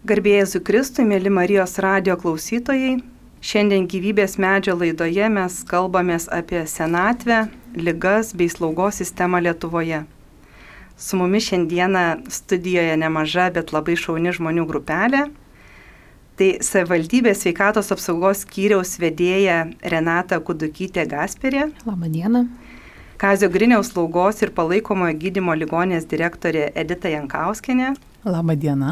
Garbė Jėzui Kristui, mėly Marijos radijo klausytojai, šiandien Gyvybės medžio laidoje mes kalbamės apie senatvę, ligas bei slaugos sistemą Lietuvoje. Su mumis šiandieną studijoje nemaža, bet labai šauni žmonių grupelė. Tai savivaldybės sveikatos apsaugos skyriaus vedėja Renata Kudukytė-Gasperė. Labą dieną. Kazio Griniaus slaugos ir palaikomojo gydymo ligoninės direktorė Edita Jankauskienė. Labą dieną.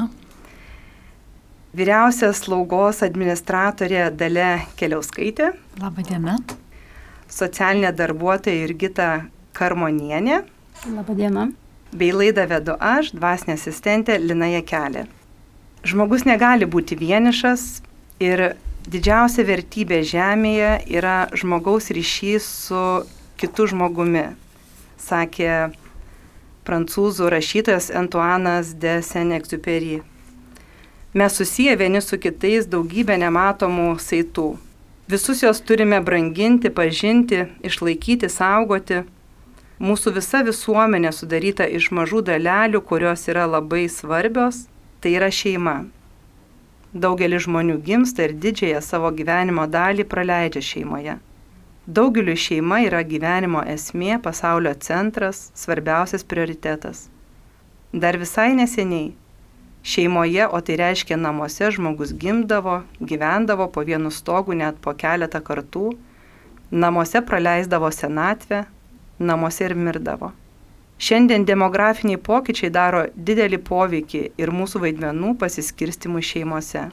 Vyriausias slaugos administratorė Dalia Keliauskaitė. Labą dieną. Socialinė darbuotoja Jurgita Karmonienė. Labą dieną. Bei laidą vedu aš, dvasinė asistentė Lina Jakelė. Žmogus negali būti vienišas ir didžiausia vertybė žemėje yra žmogaus ryšys su kitu žmogumi, sakė prancūzų rašytojas Antoinas de Saint-Exupéry. Mes susiję vieni su kitais daugybę nematomų saitų. Visus jos turime branginti, pažinti, išlaikyti, saugoti. Mūsų visa visuomenė sudaryta iš mažų dalelių, kurios yra labai svarbios, tai yra šeima. Daugelis žmonių gimsta ir didžiąją savo gyvenimo dalį praleidžia šeimoje. Daugeliui šeima yra gyvenimo esmė, pasaulio centras, svarbiausias prioritetas. Dar visai neseniai šeimoje, o tai reiškia namuose, žmogus gimdavo, gyvendavo po vienu stogu net po keletą kartų, namuose praleisdavo senatvę, namuose ir mirdavo. Šiandien demografiniai pokyčiai daro didelį poveikį ir mūsų vaidmenų pasiskirstimui šeimose.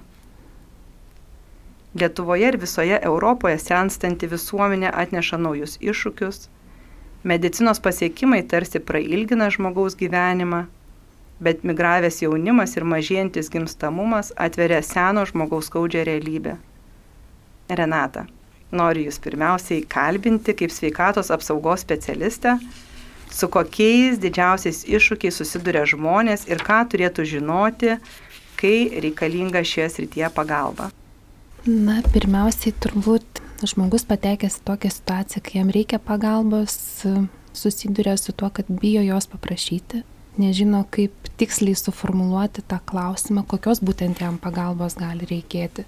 Lietuvoje ir visoje Europoje senstanti visuomenė atneša naujus iššūkius, medicinos pasiekimai tarsi prailgina žmogaus gyvenimą, bet migravęs jaunimas ir mažėjantis gimstamumas atveria seno žmogaus skaudžią realybę. Renata, noriu Jūs pirmiausiai kalbinti kaip sveikatos apsaugos specialistę, su kokiais didžiausiais iššūkiais susiduria žmonės ir ką turėtų žinoti, kai reikalinga šioje srityje pagalba. Na, pirmiausiai turbūt žmogus patekęs į tokią situaciją, kai jam reikia pagalbos, susiduria su tuo, kad bijo jos paprašyti, nežino, kaip tiksliai suformuluoti tą klausimą, kokios būtent jam pagalbos gali reikėti.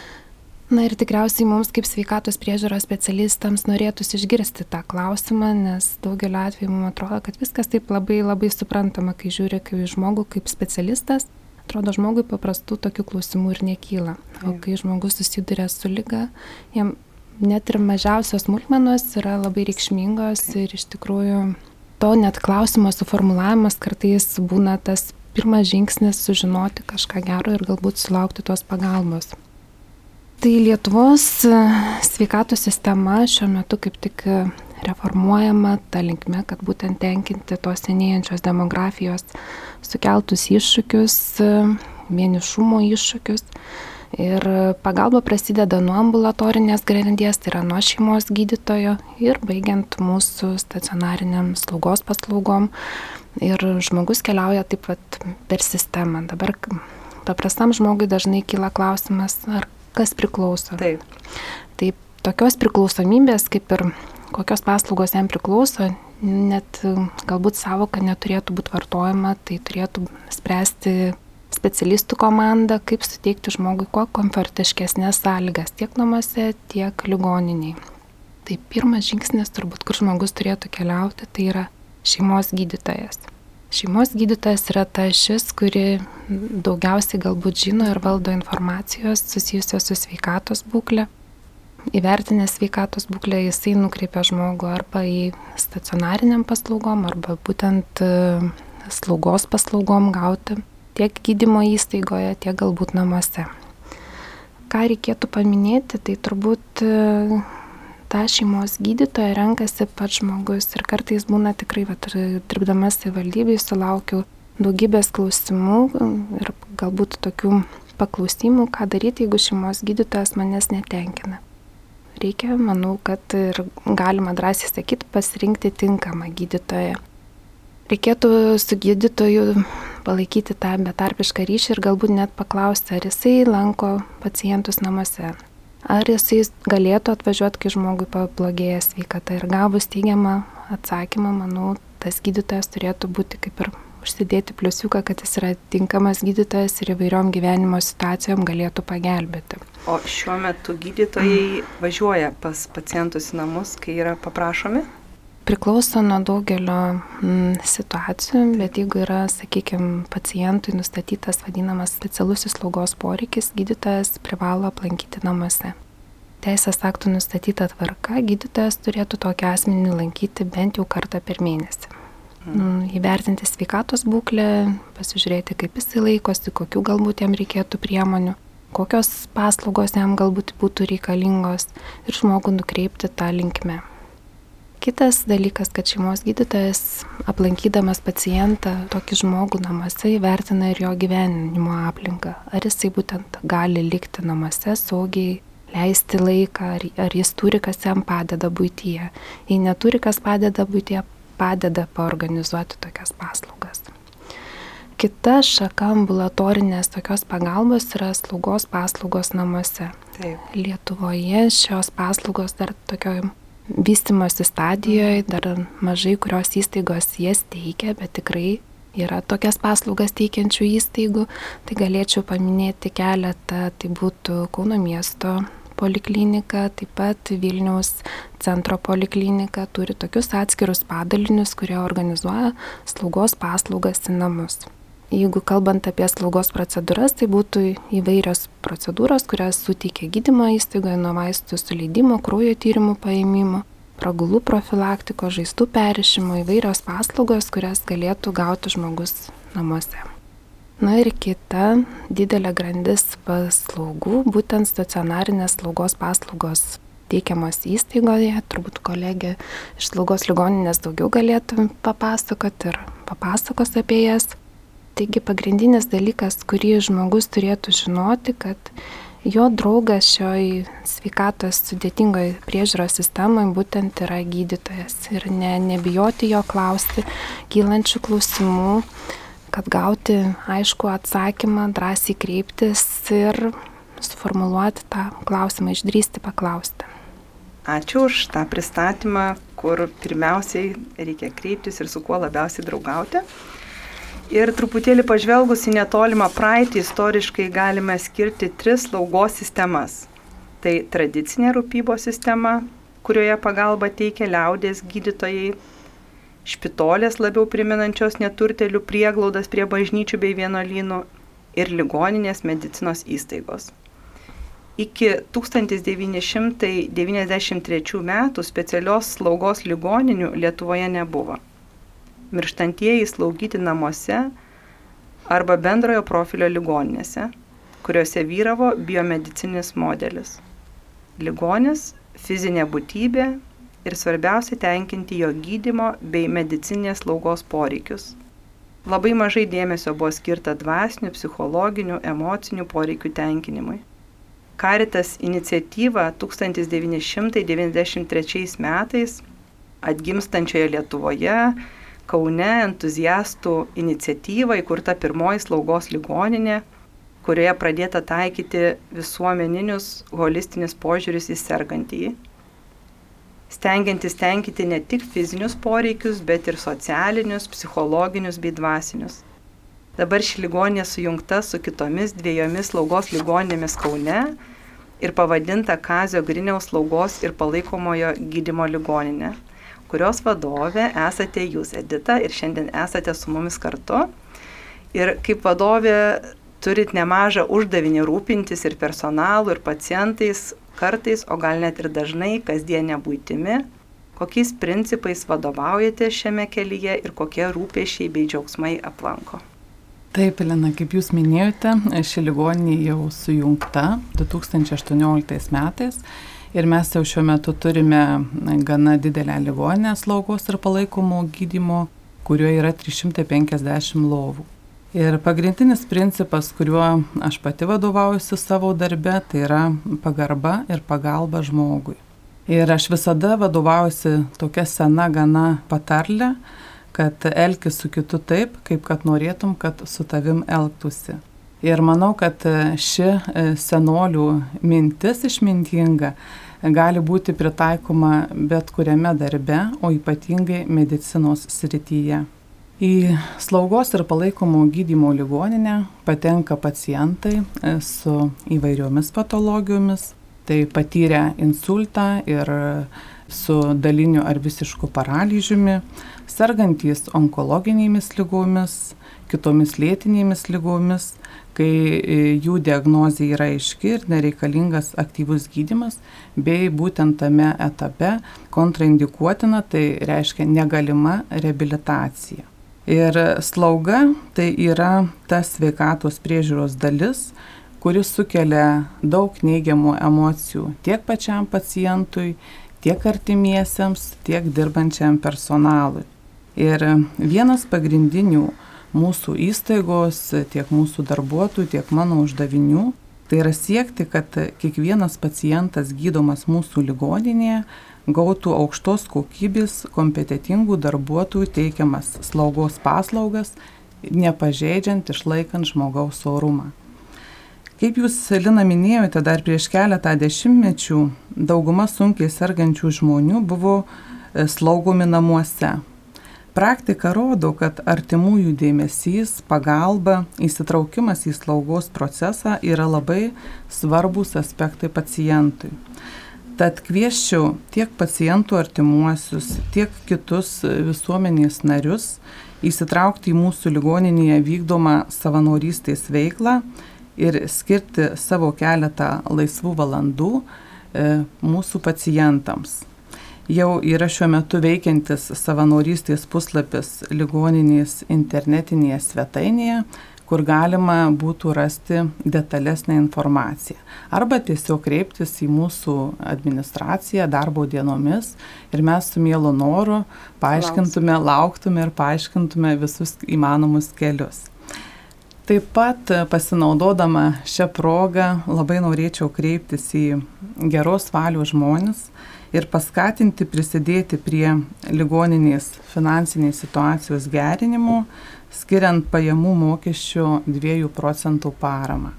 Na ir tikriausiai mums kaip sveikatos priežiūros specialistams norėtųsi išgirsti tą klausimą, nes daugeliu atveju mums atrodo, kad viskas taip labai suprantama, kai žiūri kaip žmogų, kaip specialistas. Atrodo, žmogui paprastų tokių klausimų ir nekyla. O kai žmogus susiduria su liga, jam net ir mažiausios smulkmenos yra labai reikšmingos ir iš tikrųjų to net klausimo suformulavimas kartais būna tas pirmas žingsnis sužinoti kažką gero ir galbūt sulaukti tos pagalbos. Tai Lietuvos sveikatos sistema šiuo metu kaip tik reformuojama ta linkme, kad būtent tenkinti tos senėjančios demografijos sukeltus iššūkius, vienišumo iššūkius. Ir pagalba prasideda nuo ambulatorinės grandies, tai yra nuo šeimos gydytojo ir baigiant mūsų stacionariniam slaugos paslaugom. Ir žmogus keliauja taip pat per sistemą. Dabar paprastam žmogui dažnai kyla klausimas, ar kas priklauso. Taip. Taip, tokios priklausomybės, kaip ir kokios paslaugos jam priklauso, net galbūt savoka neturėtų būti vartojama, tai turėtų spręsti specialistų komanda, kaip suteikti žmogui kuo komfortiškesnės sąlygas tiek namuose, tiek ligoniniai. Tai pirmas žingsnis turbūt, kur žmogus turėtų keliauti, tai yra šeimos gydytojas. Šeimos gydytojas yra ta ašis, kuri daugiausiai galbūt žino ir valdo informacijos susijusios su sveikatos būklė. Įvertinęs sveikatos būklę, jisai nukreipia žmogų arba į stacionariniam paslaugom, arba būtent slaugos paslaugom gauti tiek gydymo įstaigoje, tiek galbūt namuose. Ką reikėtų paminėti, tai turbūt tą šeimos gydytoją renkasi pats žmogus ir kartais būna tikrai, dirbdama savivaldybėje, sulaukiu daugybės klausimų ir galbūt tokių paklausimų, ką daryti, jeigu šeimos gydytojas manęs netenkina. Reikia, manau, kad ir galima drąsiai sakyti, pasirinkti tinkamą gydytoją. Reikėtų su gydytoju palaikyti tą betarpišką ryšį ir galbūt net paklausti, ar jisai lanko pacientus namuose. Ar jisai galėtų atvažiuoti, kai žmogui pablogėja sveikata. Ir gavus teigiamą atsakymą, manau, tas gydytojas turėtų būti kaip ir užsidėti pliusiuką, kad jis yra tinkamas gydytojas ir įvairiom gyvenimo situacijom galėtų pagelbėti. O šiuo metu gydytojai važiuoja pas pacientus į namus, kai yra paprašomi? Priklauso nuo daugelio situacijų, bet jeigu yra, sakykime, pacientui nustatytas vadinamas specialusis slaugos poreikis, gydytojas privalo aplankyti namuose. Teisės aktų nustatyta tvarka, gydytojas turėtų tokį asmenį lankyti bent jau kartą per mėnesį. Įvertinti sveikatos būklę, pasižiūrėti, kaip jis laikosi, kokių galbūt jam reikėtų priemonių, kokios paslaugos jam galbūt būtų reikalingos ir žmogų nukreipti tą linkmę. Kitas dalykas, kad šeimos gydytojas, aplankydamas pacientą, tokį žmogų namuose, įvertina ir jo gyvenimo aplinką. Ar jisai būtent gali likti namuose saugiai, leisti laiką, ar jis turi, kas jam padeda buityje. Jei neturi, kas padeda buityje, padeda paorganizuoti tokias paslaugas. Kita šaka ambulatorinės tokios pagalbos yra slaugos paslaugos namuose. Taip. Lietuvoje šios paslaugos dar tokioj vystymosi stadijoje, dar mažai kurios įstaigos jas teikia, bet tikrai yra tokias paslaugas teikiančių įstaigų. Tai galėčiau paminėti keletą, tai būtų Kauno miesto poliklinika, taip pat Vilniaus centro poliklinika turi tokius atskirus padalinius, kurie organizuoja slaugos paslaugas į namus. Jeigu kalbant apie slaugos procedūras, tai būtų įvairios procedūros, kurias suteikia gydymo įstaigoje nuo vaistų suleidimo, kraujo tyrimų paėmimo, pragulų profilaktiko, žaizdų perrišimo, įvairios paslaugos, kurias galėtų gauti žmogus namuose. Na ir kita didelė grandis paslaugų, būtent stacionarinės slaugos paslaugos teikiamos įstaigoje, turbūt kolegė iš slaugos ligoninės daugiau galėtų papasakoti ir papasakos apie jas. Taigi pagrindinis dalykas, kurį žmogus turėtų žinoti, kad jo draugas šioj sveikatos sudėtingoje priežiūros sistemoje būtent yra gydytojas ir nebijoti jo klausti kylančių klausimų, kad gauti aišku atsakymą, drąsiai kreiptis ir suformuluoti tą klausimą, išdrįsti paklausti. Ačiū už tą pristatymą, kur pirmiausiai reikia kreiptis ir su kuo labiausiai draugauti. Ir truputėlį pažvelgus į netolimą praeitį, istoriškai galime skirti 3 slaugos sistemas. Tai tradicinė rūpybos sistema, kurioje pagalba teikia liaudės gydytojai, špitolės labiau priminančios neturtelių prieglaudas prie bažnyčių bei vienuolynų ir ligoninės medicinos įstaigos. Iki 1993 metų specialios slaugos ligoninių Lietuvoje nebuvo. Mirštantieji slaugyti namuose arba bendrojo profilio ligoninėse, kuriuose vyravo biomedicinis modelis. Ligonis, fizinė būtybė ir svarbiausia tenkinti jo gydymo bei medicininės slaugos poreikius. Labai mažai dėmesio buvo skirta dvasinių, psichologinių, emocinių poreikių tenkinimui. Caritas iniciatyva 1993 metais atgimstančioje Lietuvoje, Kaune entuziastų iniciatyva įkurta pirmoji slaugos ligoninė, kurioje pradėta taikyti visuomeninius holistinis požiūris į sergantįjį, stengiantis tenkinti ne tik fizinius poreikius, bet ir socialinius, psichologinius bei dvasinius. Dabar ši ligoninė sujungta su kitomis 2 slaugos ligoninėmis Kaune ir pavadinta Kazio Griniaus slaugos ir palaikomojo gydymo ligoninė, kurios vadovė esate jūs, Edita, ir šiandien esate su mumis kartu. Ir kaip vadovė turit nemažą uždavinį rūpintis ir personalu, ir pacientais, kartais, o gal net ir dažnai, kasdienė buitimi, kokiais principais vadovaujate šiame kelyje ir kokie rūpesčiai bei džiaugsmai aplanko. Taip, Elena, kaip jūs minėjote, ši ligoninė jau sujungta 2018 metais ir mes jau šiuo metu turime gana didelę ligoninę slaugos ir palaikomo gydymo, kurioje yra 350 lovų. Ir pagrindinis principas, kuriuo aš pati vadovaujuosi savo darbe, tai yra pagarba ir pagalba žmogui. Ir aš visada vadovaujuosi tokia sena gana patarlė, kad elkis su kitu taip, kaip kad norėtum, kad su tavim elgtųsi. Ir manau, kad ši senolių mintis išmintinga gali būti pritaikoma bet kuriame darbe, o ypatingai medicinos srityje. Į slaugos ir palaikomo gydymo ligoninę patenka pacientai su įvairiomis patologijomis, tai patyrę insultą ir su daliniu ar visišku paralyžiumi, sergantys onkologinėmis ligomis, kitomis lėtinėmis ligomis, kai jų diagnozė yra aiški ir nereikalingas aktyvus gydymas, bei būtent tame etape kontraindikuotina, tai reiškia negalima reabilitacija. Ir slauga tai yra ta sveikatos priežiūros dalis, kuris sukelia daug neigiamų emocijų tiek pačiam pacientui, tiek artimiesiems, tiek dirbančiam personalui. Ir vienas pagrindinių mūsų įstaigos, tiek mūsų darbuotojų, tiek mano uždavinių, tai yra siekti, kad kiekvienas pacientas gydomas mūsų ligoninėje gautų aukštos kokybės, kompetentingų darbuotojų teikiamas slaugos paslaugas, nepažeidžiant, išlaikant žmogaus orumą. Kaip jūs, Lina, minėjote, dar prieš keletą dešimtmečių dauguma sunkiai sergančių žmonių buvo slaugomi namuose. Praktika rodo, kad artimųjų dėmesys, pagalba, įsitraukimas į slaugos procesą yra labai svarbus aspektai pacientui. Tad kviesčiau tiek pacientų artimuosius, tiek kitus visuomenės narius įsitraukti į mūsų ligoninėje vykdomą savanorystės veiklą ir skirti savo keletą laisvų valandų mūsų pacientams. Jau yra šiuo metu veikiantis savanorystės puslapis ligoninės internetinėje svetainėje, kur galima būtų rasti detalesnę informaciją. Arba tiesiog kreiptis į mūsų administraciją darbo dienomis ir mes su mielu noru lauktume ir paaiškintume visus įmanomus kelius. Taip pat pasinaudodama šią progą labai norėčiau kreiptis į geros valios žmonės ir paskatinti prisidėti prie ligoninės finansinės situacijos gerinimo, skiriant pajamų mokesčio 2% paramą.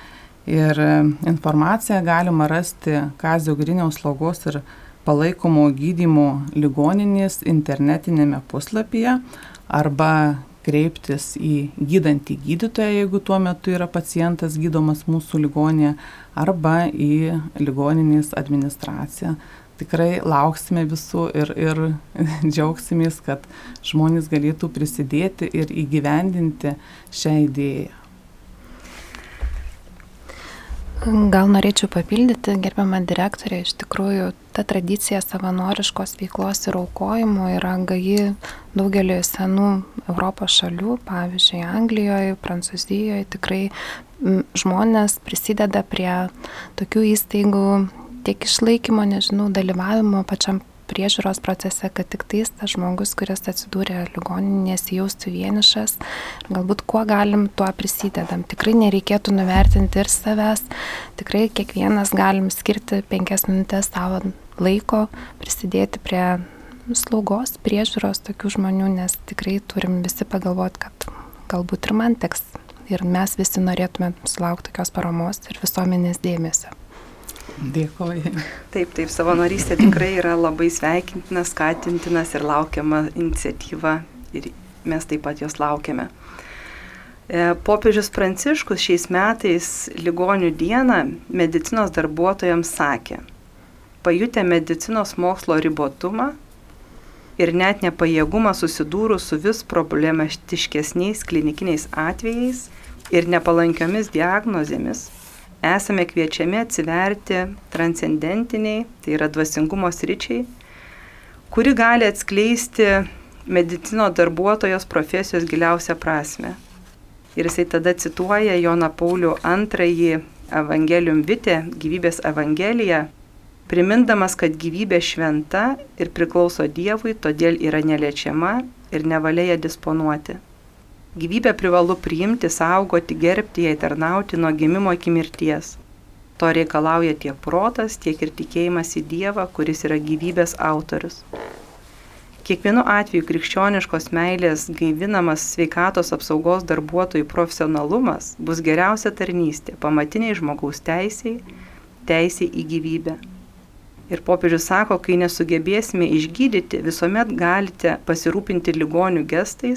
Ir informaciją galima rasti Kazio Griniaus slaugos ir palaikomo gydymo ligoninės internetinėme puslapyje arba kreiptis į gydantį gydytoją, jeigu tuo metu yra pacientas gydomas mūsų ligoninėje, arba į ligoninės administraciją. Tikrai lauksime visų ir džiaugsimės, kad žmonės galėtų prisidėti ir įgyvendinti šią idėją. Gal norėčiau papildyti, gerbiamą direktorę, iš tikrųjų ta tradicija savanoriškos veiklos ir aukojimo yra gaji daugelio senų Europos šalių, pavyzdžiui, Anglijoje, Prancūzijoje, tikrai žmonės prisideda prie tokių įstaigų tiek išlaikymo, dalyvavimo pačiam priežiūros procese, kad tik tais tas žmogus, kuris atsidūrė ligoninėje, nesijaustų vienišas. Galbūt kuo galim, tuo prisidedam. Tikrai nereikėtų nuvertinti ir savęs. Tikrai kiekvienas galim skirti 5 minutės savo laiko, prisidėti prie slaugos, priežiūros tokių žmonių, nes tikrai turim visi pagalvoti, kad galbūt ir man teks. Ir mes visi norėtume sulaukti tokios paramos ir visuomenės dėmesio. Dėkoju. Taip, savanorystė tikrai yra labai sveikintinas, skatintinas ir laukiama iniciatyva ir mes taip pat jos laukiame. Popiežius Pranciškus šiais metais Ligonių dieną medicinos darbuotojams sakė: pajutę medicinos mokslo ribotumą ir net nepajėgumą susidūrus su vis problematiškesniais klinikiniais atvejais ir nepalankiomis diagnozėmis, esame kviečiami atsiverti transcendentiniai, tai yra dvasingumo sričiai, kuri gali atskleisti medicino darbuotojos profesijos giliausią prasme. Ir jisai tada cituoja Joną Paulių II Evangelium Vitae, gyvybės evangeliją, primindamas, kad gyvybė šventa ir priklauso Dievui, todėl yra neliečiama ir nevalia ją disponuoti. Gyvybę privalu priimti, saugoti, gerbti, jai tarnauti nuo gimimo iki mirties. To reikalauja tiek protas, tiek ir tikėjimas į Dievą, kuris yra gyvybės autorius. Kiekvienu atveju krikščioniškos meilės gaivinamas sveikatos apsaugos darbuotojų profesionalumas bus geriausia tarnystė pamatiniai žmogaus teisei į gyvybę. Ir popiežius sako, kai nesugebėsime išgydyti, visuomet galite pasirūpinti ligonių gestais,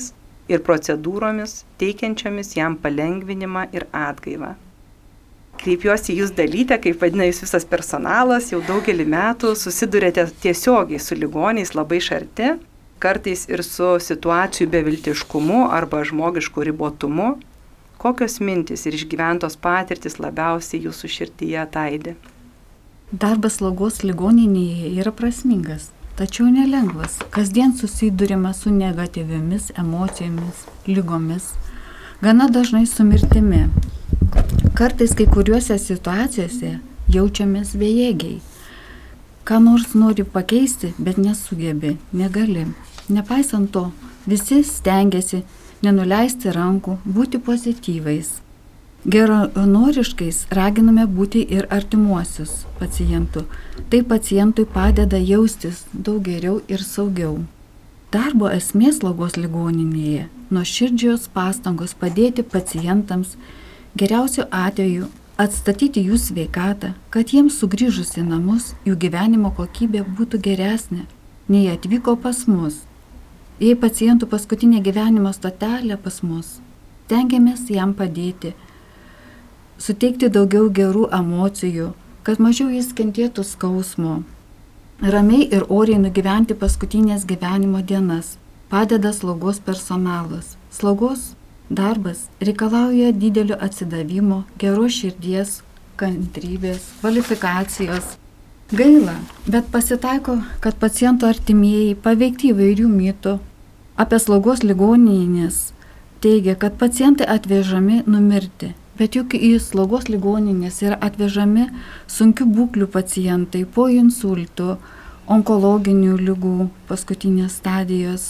ir procedūromis, teikiančiomis jam palengvinimą ir atgaivą. Kreipiuosi jūs Dalyte, kaip vadina jūs visas personalas, jau daugelį metų susidurėte tiesiogiai su ligoniais labai šarti, kartais ir su situacijų beviltiškumu arba žmogišku ribotumu. Kokios mintis ir išgyventos patirtis labiausiai jūsų širdyje ataidi? Darbas slaugos ligoninėje yra prasmingas, tačiau nelengvas. Kasdien susidurima su negatyviomis emocijomis, ligomis, gana dažnai su mirtimi. Kartais kai kuriuose situacijose jaučiamės bejėgiai. Ką nors nori pakeisti, bet nesugebi, negali. Nepaisant to, visi stengiasi nenuleisti rankų, būti pozityvais. Geranoriškais raginame būti ir artimuosius pacientų. Tai pacientui padeda jaustis daug geriau ir saugiau. Darbo esmė slaugos ligoninėje – nuoširdžios pastangos padėti pacientams, geriausiu atveju atstatyti jų sveikatą, kad jiems sugrįžus į namus jų gyvenimo kokybė būtų geresnė, nei atvyko pas mus. Jei pacientų paskutinė gyvenimo stotelė pas mus, stengiamės jam padėti, suteikti daugiau gerų emocijų, kad mažiau jis kentėtų skausmo. Ramiai ir oriai nugyventi paskutinės gyvenimo dienas padeda slaugos personalas. Slaugos darbas reikalauja didelio atsidavimo, geros širdies, kantrybės, kvalifikacijos. Gaila, bet pasitaiko, kad pacientų artimieji paveikti įvairių mitų apie slaugos ligoninės teigia, kad pacientai atvežami numirti. Bet juk į slaugos ligoninės yra atvežami sunkių būklių pacientai po insultų, onkologinių ligų paskutinės stadijos,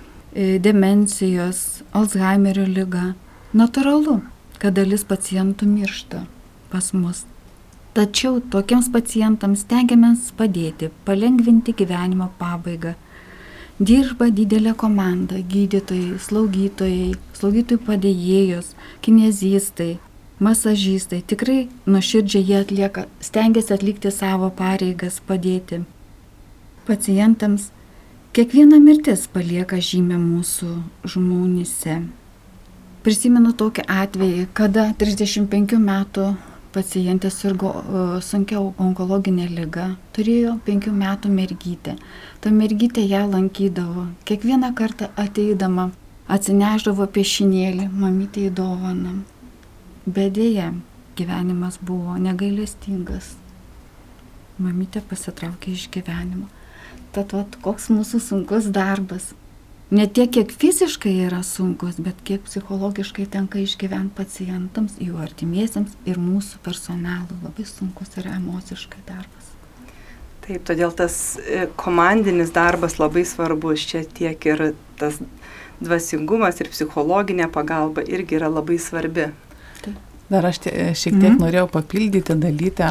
demencijos, Alzheimerio liga. Natūralu, kad dalis pacientų miršta pas mus. Tačiau tokiems pacientams stengiamės padėti, palengvinti gyvenimo pabaigą. Dirba didelė komanda – gydytojai, slaugytojų padėjėjos, kinezistai, masažistai. Tikrai nuoširdžiai jie stengiasi atlikti savo pareigas, padėti pacientams. Kiekviena mirtis palieka žymę mūsų žmonėse. Prisimenu tokį atvejį, kada 35 metų pacientė sirgo sunkia onkologinė liga, turėjo 5 metų mergytę. Ta mergytė ją lankydavo, kiekvieną kartą ateidama atsinešdavo piešinėlį mamytei dovaną. Bet dėja, gyvenimas buvo negailestingas. Mamytė pasitraukė iš gyvenimo. Tad koks mūsų sunkus darbas. Ne tiek, kiek fiziškai yra sunkus, bet kiek psichologiškai tenka išgyventi pacientams, jų artimiesiems ir mūsų personalui. Labai sunkus yra emociškai darbas. Taip, todėl tas komandinis darbas labai svarbus. Čia tiek ir tas dvasingumas ir psichologinė pagalba irgi yra labai svarbi. Dar aš šiek tiek norėjau papildyti Dalytę,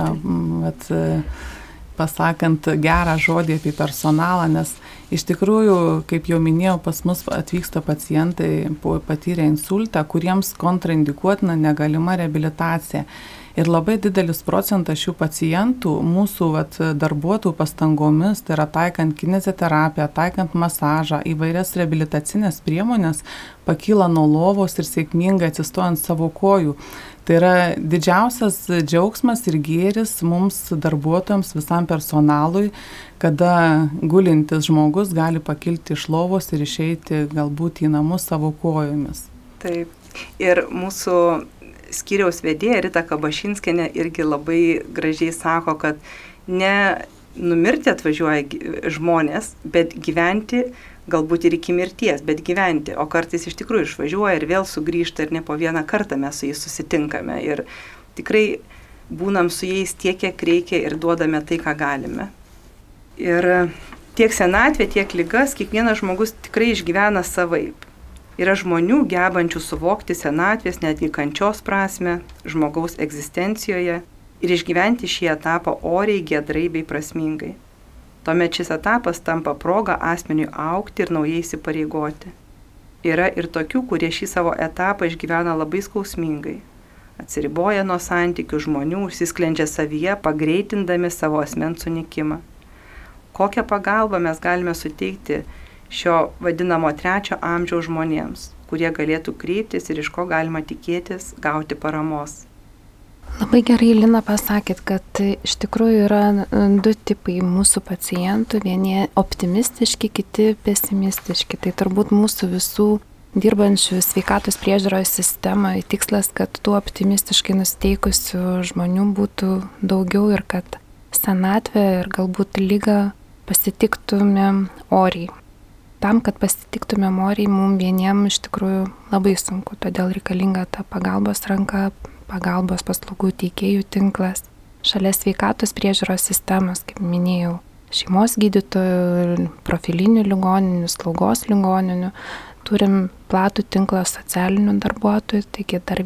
pasakant gerą žodį apie personalą, nes iš tikrųjų, kaip jau minėjau, pas mus atvyksta pacientai patyrę insultą, kuriems kontraindikuotina negalima reabilitacija. Ir labai didelis procentas šių pacientų mūsų darbuotojų pastangomis, tai yra taikant kineziterapiją, taikant masažą, įvairias reabilitacinės priemonės, pakyla nuo lovos ir sėkmingai atsistoja ant savo kojų. Tai yra didžiausias džiaugsmas ir gėris mums darbuotojams, visam personalui, kada gulintis žmogus gali pakilti iš lovos ir išeiti galbūt į namus savo kojomis. Taip. Ir mūsų skyriaus vedėja Rita Kabašinskienė irgi labai gražiai sako, kad ne numirti atvažiuoja žmonės, bet gyventi, galbūt ir iki mirties, bet gyventi, o kartais iš tikrųjų išvažiuoja ir vėl sugrįžta ir ne po vieną kartą mes su jais susitinkame ir tikrai būnam su jais tiek, kiek reikia ir duodame tai, ką galime. Ir tiek senatvė, tiek ligas kiekvienas žmogus tikrai išgyvena savaip. Yra žmonių gebančių suvokti senatvės, netgi kančios prasme, žmogaus egzistencijoje ir išgyventi šį etapą oriai, giedrai bei prasmingai. Tuomet šis etapas tampa proga asmeniui augti ir naujai įsipareigoti. Yra ir tokių, kurie šį savo etapą išgyvena labai skausmingai. Atsiriboja nuo santykių žmonių, užsisklendžia savyje, pagreitindami savo asmens sunykimą. Kokią pagalbą mes galime suteikti šio vadinamo 3 amžiaus žmonėms, kurie galėtų kreiptis ir iš ko galima tikėtis gauti paramos. Labai gerai, Lina, pasakėt, kad iš tikrųjų yra du tipai mūsų pacientų, vieni optimistiški, kiti pesimistiški. Tai turbūt mūsų visų dirbančių sveikatos priežiūros sistemoje tikslas, kad tų optimistiškai nusiteikusių žmonių būtų daugiau ir kad senatvę ir galbūt ligą pasitiktumėm oriai. Tam, kad pasitiktumėm oriai, mums vieniems iš tikrųjų labai sunku, todėl reikalinga ta pagalbos ranka, pagalbos paslaugų teikėjų tinklas. Šalia sveikatos priežiūros sistemos, kaip minėjau, šeimos gydytojų, profilinių ligoninių, slaugos ligoninių, turim platų tinklą socialinių darbuotojų, taigi dar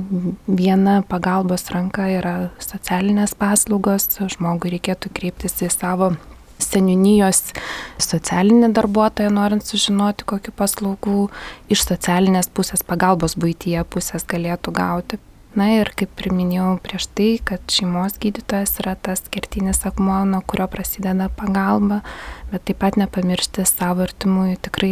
viena pagalbos ranka yra socialinės paslaugos, žmogui reikėtų kreiptis į savo seniūnijos socialinį darbuotoją, norint sužinoti, kokių paslaugų iš socialinės pusės, pagalbos buityje pusės galėtų gauti. Na ir kaip priminėjau prieš tai, kad šeimos gydytojas yra tas kertinis akmuo, nuo kurio prasideda pagalba, bet taip pat nepamiršti savo artimųjų. Tikrai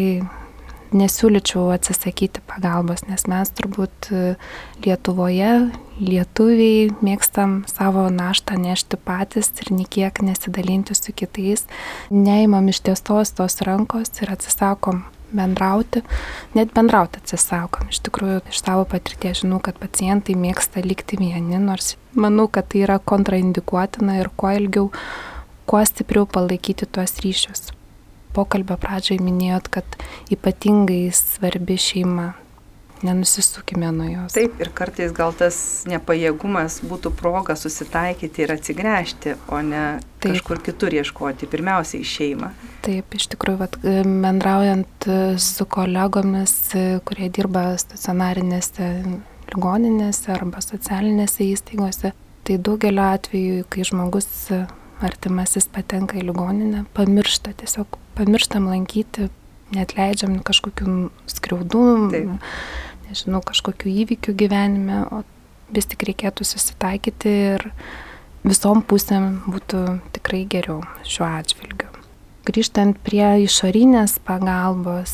nesiūlyčiau atsisakyti pagalbos, nes mes turbūt Lietuvoje, lietuviai, mėgstam savo naštą nešti patys ir niekiek nesidalinti su kitais. Neimam ištiestos tos rankos ir atsisakom bendrauti, net bendrauti atsisakom. Iš tikrųjų, iš savo patirties žinau, kad pacientai mėgsta likti vieni, nors manau, kad tai yra kontraindikuotina ir kuo ilgiau, kuo stipriau palaikyti tuos ryšius. Pokalbio pradžioje minėjot, kad ypatingai svarbi šeima, nenusisukime nuo jos. Taip, ir kartais gal tas nepajėgumas būtų proga susitaikyti ir atsigręžti, o ne kažkur kitur ieškoti, pirmiausiai šeimą. Taip, iš tikrųjų, bendraujant su kolegomis, kurie dirba stacionarinėse ligoninėse arba socialinėse įstaigose, tai daugelio atveju, kai žmogus artimasis patenka į ligoninę, pamirštam lankyti, net leidžiam kažkokių skriaudų, nežinau, kažkokių įvykių gyvenime, o vis tik reikėtų susitaikyti ir visom pusėm būtų tikrai geriau šiuo atžvilgiu. Grįžtant prie išorinės pagalbos,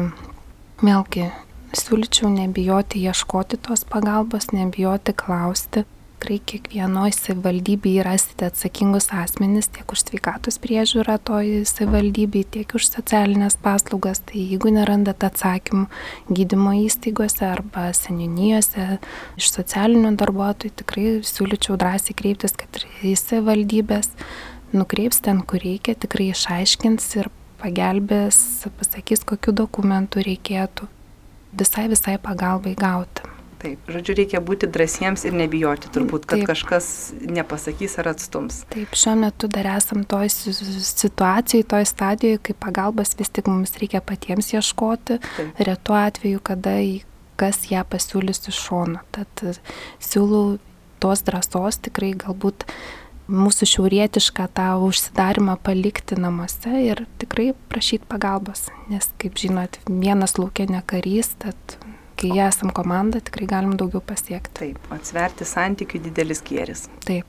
vėlgi siūlyčiau nebijoti ieškoti tos pagalbos, nebijoti klausti. Tikrai kiekvienoje savivaldybėje rasite atsakingus asmenis tiek už sveikatos priežiūrą toj savivaldybėje, tiek už socialinės paslaugas. Tai jeigu nerandat atsakymų gydymo įstaigose arba seniūnijose iš socialinių darbuotojų, tikrai siūlyčiau drąsiai kreiptis, kad į savivaldybės nukreips ten, kur reikia, tikrai išaiškins ir pagelbės, pasakys, kokių dokumentų reikėtų visai pagalbai gauti. Taip, žodžiu, reikia būti drąsiems ir nebijoti turbūt, kad kažkas nepasakys ar atstums. Taip, šiuo metu dar esam toj situacijai, toj stadijoje, kai pagalbos vis tik mums reikia patiems ieškoti, retu atveju, kada kas ją pasiūlys iš šono. Tad siūlau tos drąsos tikrai galbūt mūsų šiaurietišką tą užsidarimą palikti namuose ir tikrai prašyti pagalbos, nes, kaip žinot, vienas lauke ne karys, tad kai jie esam komanda, tikrai galim daugiau pasiekti. Taip, atsverti santykių didelis gėris. Taip.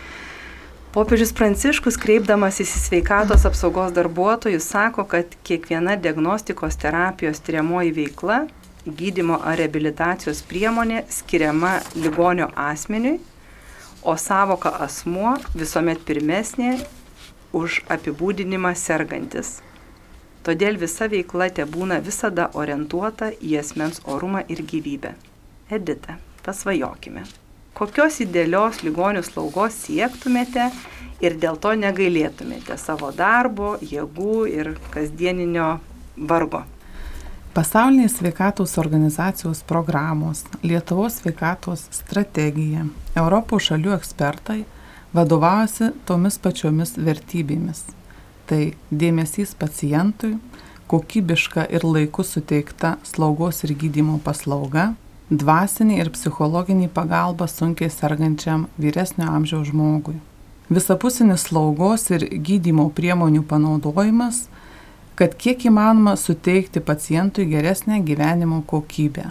Popiežius Pranciškus, kreipdamasis į sveikatos apsaugos darbuotojus, sako, kad kiekviena diagnostikos terapijos tyriamoji veikla, gydymo ar reabilitacijos priemonė skiriama ligonio asmeniui, o savoka asmuo visuomet pirmesnė už apibūdinimą sergantis. Todėl visa veikla tebūna visada orientuota į asmens orumą ir gyvybę. Edita, pasvajokime. Kokios idealios ligonių slaugos siektumėte ir dėl to negailėtumėte savo darbo, jėgų ir kasdieninio vargo? Pasaulinės sveikatos organizacijos programos, Lietuvos sveikatos strategija, Europos šalių ekspertai vadovaujasi tomis pačiomis vertybėmis. Tai dėmesys pacientui, kokybiška ir laiku suteikta slaugos ir gydymo paslauga, dvasinė ir psichologinė pagalba sunkiai sergančiam vyresnio amžiaus žmogui. Visapusinis slaugos ir gydymo priemonių panaudojimas, kad kiek įmanoma suteikti pacientui geresnę gyvenimo kokybę.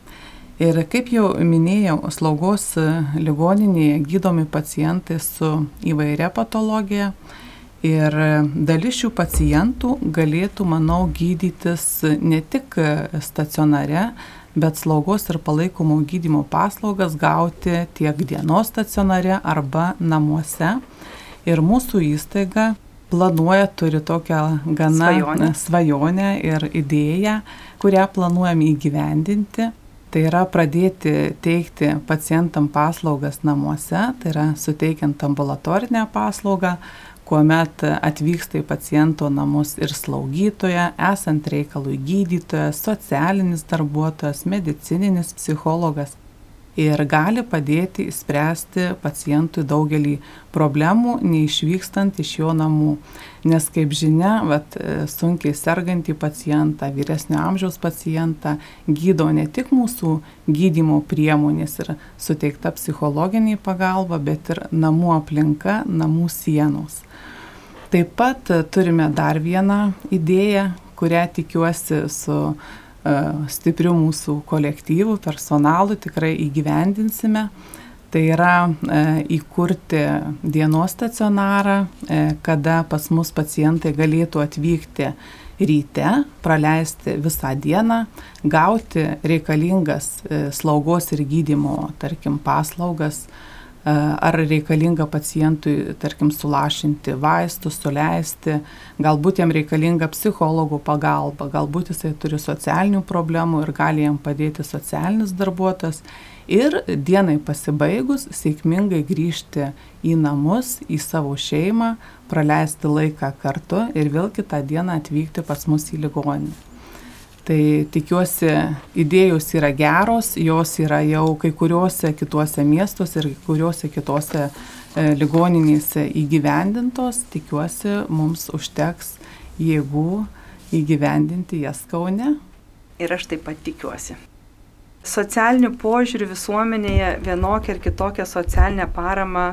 Ir kaip jau minėjau, slaugos ligoninėje gydomi pacientai su įvairia patologija Ir dalis šių pacientų galėtų, manau, gydytis ne tik stacionare, bet slaugos ir palaikomo gydymo paslaugas gauti tiek dienos stacionare arba namuose. Ir mūsų įstaiga planuoja, turi tokią gana svajonę ir idėją, kurią planuojam įgyvendinti. Tai yra pradėti teikti pacientam paslaugas namuose, tai yra suteikiant ambulatorinę paslaugą, kuomet atvyksta į paciento namus ir slaugytoja, esant reikalui gydytojas, socialinis darbuotojas, medicininis psichologas ir gali padėti išspręsti pacientui daugelį problemų, neišvykstant iš jo namų. Nes, kaip žinia, sunkiai sergantį pacientą, vyresnio amžiaus pacientą gydo ne tik mūsų gydymo priemonės ir suteikta psichologinė pagalba, bet ir namų aplinka, namų sienos. Taip pat turime dar vieną idėją, kurią tikiuosi su stipriu mūsų kolektyvų, personalu tikrai įgyvendinsime. Tai yra įkurti dienos stacionarą, kada pas mus pacientai galėtų atvykti ryte, praleisti visą dieną, gauti reikalingas slaugos ir gydymo, tarkim, paslaugas, ar reikalinga pacientui, tarkim, sulašinti vaistus, suleisti, galbūt jam reikalinga psichologų pagalba, galbūt jisai turi socialinių problemų ir gali jam padėti socialinis darbuotojas. Ir dienai pasibaigus sėkmingai grįžti į namus, į savo šeimą, praleisti laiką kartu ir vėl kitą dieną atvykti pas mus į ligoninę. Tai tikiuosi, idėjos yra geros, jos yra jau kai kuriuose kituose miestuose ir kai kuriuose kitose ligoninėse įgyvendintos. Tikiuosi, mums užteks jėgų įgyvendinti jas Kaune. Ir aš taip pat tikiuosi. Socialiniu požiūriu visuomenėje vienokią ir kitokią socialinę paramą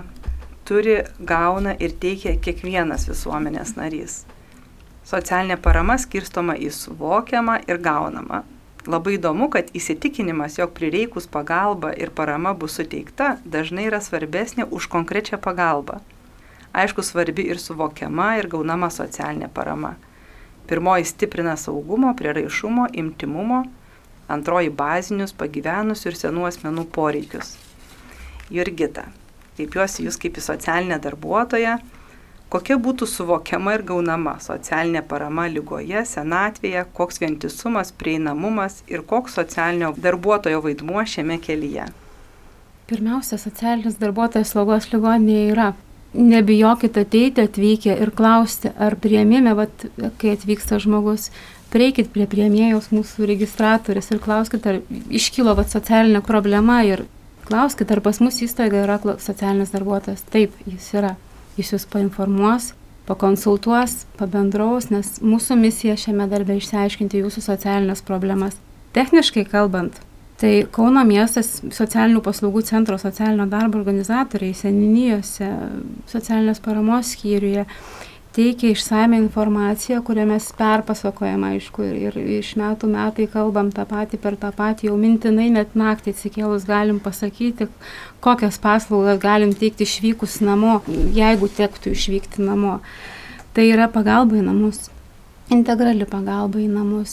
gauna ir teikia kiekvienas visuomenės narys. Socialinė parama skirstoma į suvokiamą ir gaunamą. Labai įdomu, kad įsitikinimas, jog prireikus pagalba ir parama bus suteikta, dažnai yra svarbesnė už konkrečią pagalbą. Aišku, svarbi ir suvokiama ir gaunama socialinė parama. Pirmoji stiprina saugumo, prieraišumo, intymumo, antroji bazinius, pagyvenusių ir senų asmenų poreikius. Jurgita, kreipiuosi jūs kaip į socialinę darbuotoją. Kokia būtų suvokiama ir gaunama socialinė parama ligoje, senatvėje, koks vientisumas, prieinamumas ir koks socialinio darbuotojo vaidmuo šiame kelyje? Pirmiausia, socialinis darbuotojas slaugos ligoninėje yra. Nebijokite ateiti atvykę ir klausti, ar priėmime, kai atvyksta žmogus, prieikit prie priėmėjos mūsų registratorės ir klauskit, ar iškilo socialinė problema ir klauskit, ar pas mus įstaiga yra socialinis darbuotojas. Taip, jis yra. Jis jūs painformuos, pakonsultuos, pabendraus, nes mūsų misija šiame darbe išsiaiškinti jūsų socialinės problemas. Techniškai kalbant, tai Kauno miestas socialinių paslaugų centro socialinio darbo organizatoriai seniūnijose, socialinės paramos skyriuje teikia išsame informaciją, kurią mes perpasakojam, aišku, ir iš metų metai kalbam tą patį per tą patį, jau mintinai net naktį atsikėlus galim pasakyti, kokias paslaugas galim teikti išvykus namo, jeigu tektų išvykti namo. Tai yra pagalba į namus, integrali pagalba į namus,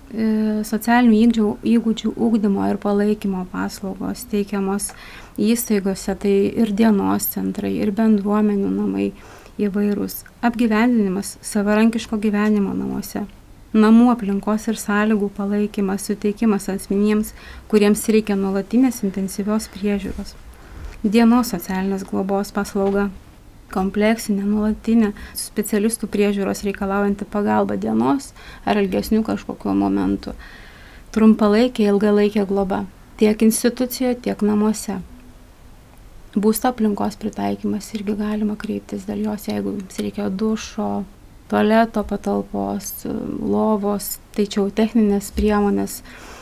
socialinių įgūdžių ugdymo ir palaikymo paslaugos teikiamos įstaigose, tai ir dienos centrai, ir bendruomenių namai įvairūs, apgyvendinimas savarankiško gyvenimo namuose, namų aplinkos ir sąlygų palaikymas, suteikimas asmenims, kuriems reikia nuolatinės intensyvios priežiūros, dienos socialinės globos paslauga, kompleksinė, nuolatinė specialistų priežiūros reikalaujanti pagalba dienos ar ilgesnių kažkokiu momentu, trumpalaikė, ilgalaikė globa, tiek institucijoje, tiek namuose. Būsto aplinkos pritaikymas irgi galima kreiptis dėl jos, jeigu jums reikia dušo, tualeto patalpos, lovos, tai čia techninės priemonės,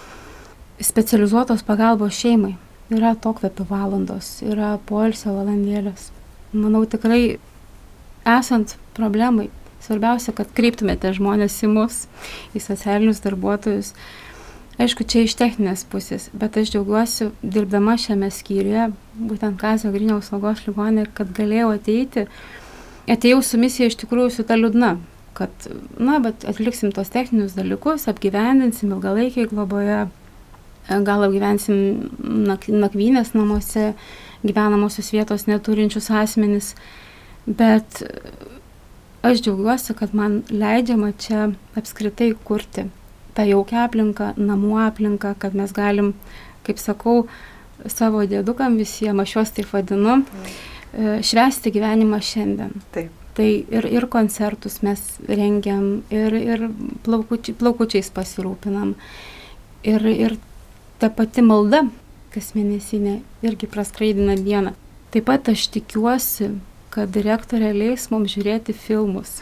specializuotos pagalbos šeimai. Yra atokvėpio valandos, yra poilsio valandėlės. Manau, tikrai esant problemai, svarbiausia, kad kreiptumėte žmonės į mus, į socialinius darbuotojus. Aišku, čia iš techninės pusės, bet aš džiaugiuosi dirbdama šiame skyriuje, būtent Kazio Griniaus slaugos ligoninėje, kad galėjau ateiti atėjau su misija iš tikrųjų su ta liūdna, kad, bet atliksim tos techninius dalykus, apgyvendinsim ilgalaikiai globoje, gal apgyvensim nakvynės namuose, gyvenamosios vietos neturinčius asmenis, bet aš džiaugiuosi, kad man leidžiama čia apskritai kurti tą jaukią aplinką, namų aplinką, kad mes galim, kaip sakau, savo dėdukam visiems, aš juos taip vadinu, švęsti gyvenimą šiandien. Taip. Tai ir koncertus mes rengiam, ir plaukučiais pasirūpinam. Ir ta pati malda, kas mėnesinė, irgi praskraidina dieną. Taip pat aš tikiuosi, kad direktorė leis mums žiūrėti filmus.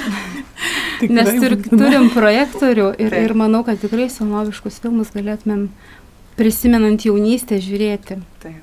Nes turim projektorių ir manau, kad tikrai senoviškus filmus galėtumėm prisimenant jaunystę žiūrėti.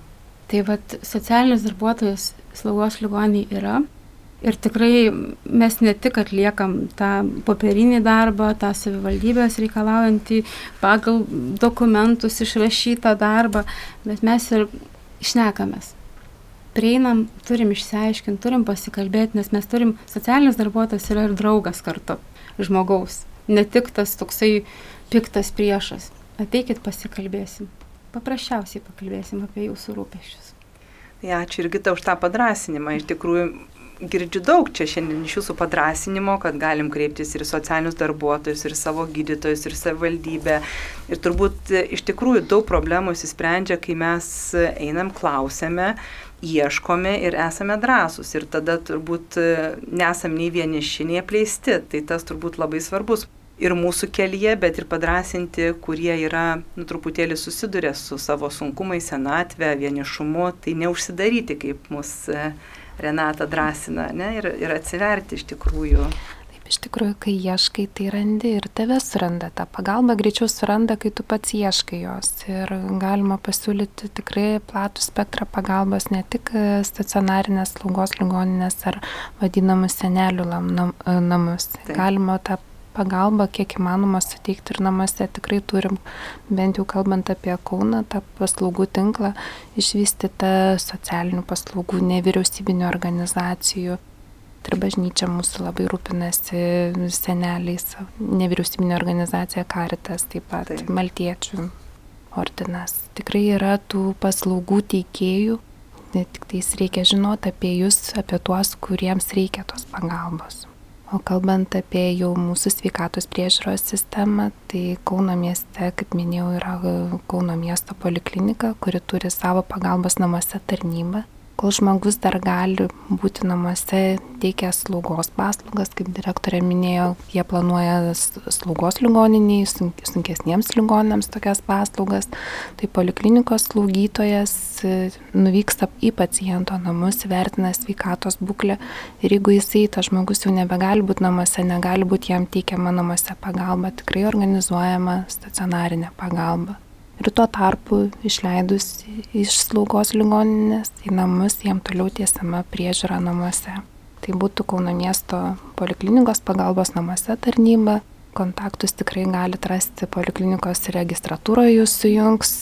Tai vat socialinis darbuotojas slaugos ligoninėj yra. Ir tikrai mes ne tik atliekam tą popierinį darbą, tą savivaldybės reikalaujantį pagal dokumentus išrašytą darbą, bet mes ir šnekamės. Prieinam, turim išsiaiškinti, turim pasikalbėti, nes mes turim, socialinis darbuotojas yra ir draugas kartu žmogaus, ne tik tas toksai piktas priešas. Ateikit pasikalbėsim, paprasčiausiai pakalbėsim apie jūsų rūpesčius. Ačiū Jurgita už tą padrąsinimą, iš tikrųjų girdžiu daug čia šiandien iš jūsų padrąsinimo, kad galim kreiptis ir socialinius darbuotojus, ir savo gydytojus, ir savivaldybę. Ir turbūt iš tikrųjų daug problemų įsisprendžia, kai mes einam, klausiame, ieškome ir esame drąsūs. Ir tada turbūt nesam nei vieniši, nei apleisti. Tai tas turbūt labai svarbus. Ir mūsų kelyje, bet ir padrąsinti, kurie yra truputėlį susiduria su savo sunkumais, senatve, vienišumu. Tai neužsidaryti, kaip mus Renata drąsina, ne? Ir atsiverti iš tikrųjų. Taip, iš tikrųjų, kai ieškai, tai randi ir tave suranda. Ta pagalba greičiau suranda, kai tu pats ieškai jos. Ir galima pasiūlyti tikrai platų spektrą pagalbos, ne tik stacionarinės slaugos ligoninės ar vadinamus senelių namus. Taip. Galima tą pagalbą kiek įmanoma suteikti ir namuose. Tikrai turim, bent jau kalbant apie Kauną, tą paslaugų tinklą, išvystytą socialinių paslaugų, nevyriausybinių organizacijų. Ir bažnyčia mūsų labai rūpinasi seneliais, nevyriausybinė organizacija Caritas, taip pat Maltiečių ordinas. Tikrai yra tų paslaugų teikėjų, tik tais reikia žinoti apie jūs, apie tuos, kuriems reikia tos pagalbos. O kalbant apie jau mūsų sveikatos priežiūros sistemą, tai Kauno mieste, kaip minėjau, yra Kauno miesto poliklinika, kuri turi savo pagalbos namuose tarnybą. Kol žmogus dar gali būti namuose, teikia slaugos paslaugas, kaip direktorė minėjo, jie planuoja slaugos ligoniniai, sunkesniems ligoniniams tokias paslaugas. Tai poliklinikos slaugytojas nuvyksta į paciento namus, vertina sveikatos būklę ir jeigu jisai, tas žmogus jau nebegali būti namuose, negali būti jam teikiama namuose pagalba, tikrai organizuojama stacionarinė pagalba. Ir tuo tarpu išleidus iš slaugos ligoninės į namus, jam toliau tiesiama priežiūra namuose. Tai būtų Kauno miesto poliklinikos pagalbos namuose tarnyba. Kontaktus tikrai galite rasti poliklinikos registratūroje, jūs sujungs.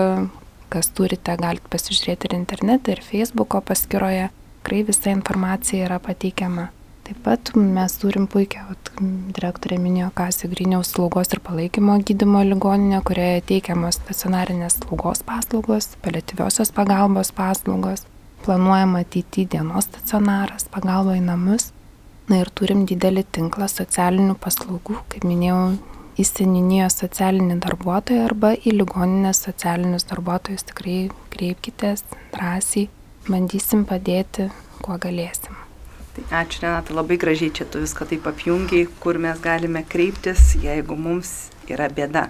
Kas turite, galite pasižiūrėti ir internete, ir Facebooko paskyroje. Tikrai visa informacija yra pateikiama. Taip pat mes turim puikią, direktorė minėjo Kazio Griniaus slaugos ir palaikymo gydymo ligoninę, kurioje teikiamos stacionarinės slaugos paslaugos, paliatyviosios pagalbos paslaugos, planuojama ateityje dienos stacionaras, pagalba į namus. Ir turim didelį tinklą socialinių paslaugų, kaip minėjau, į seniūnijos socialinį darbuotoją arba į ligoninės socialinius darbuotojus. Tikrai kreipkitės drąsiai, bandysim padėti, kuo galėsim. Tai ačiū Renata, labai gražiai čia tu viską taip apjungiai, kur mes galime kreiptis, jeigu mums yra bėda.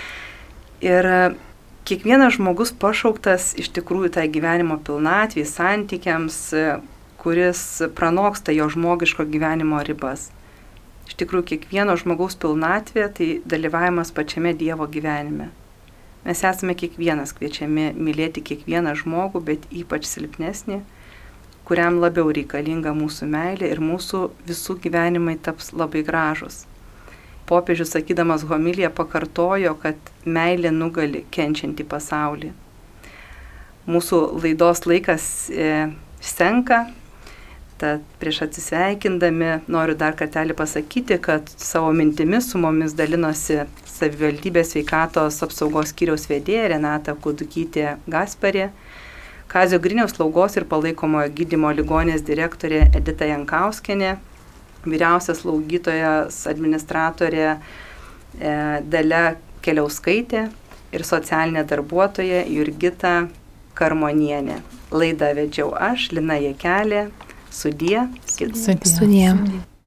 Ir kiekvienas žmogus pašauktas iš tikrųjų tai gyvenimo pilnatvei, santykiams, kuris pranoksta jo žmogiško gyvenimo ribas. Iš tikrųjų, kiekvieno žmogaus pilnatvė tai dalyvavimas pačiame Dievo gyvenime. Mes esame kiekvienas kviečiami mylėti kiekvieną žmogų, bet ypač silpnesnį, kuriam labiau reikalinga mūsų meilė ir mūsų visų gyvenimai taps labai gražus. Popiežius, sakydamas homiliją, pakartojo, kad meilė nugali kenčiantį pasaulį. Mūsų laidos laikas senka. Tad prieš atsisveikindami noriu dar kartelį pasakyti, kad savo mintimis su mumis dalinosi savivaldybės sveikatos apsaugos skyriaus vedėja Renata Kudukytė Gasparė, Kazio Griniaus slaugos ir palaikomojo gydymo ligoninės direktorė Edita Jankauskienė, vyriausias slaugytojas administratorė Dalia Keliauskaitė ir socialinė darbuotoja Jurgita Karmonienė. Laidą vedžiau aš, Lina Jakelė. Sudie. Sudie.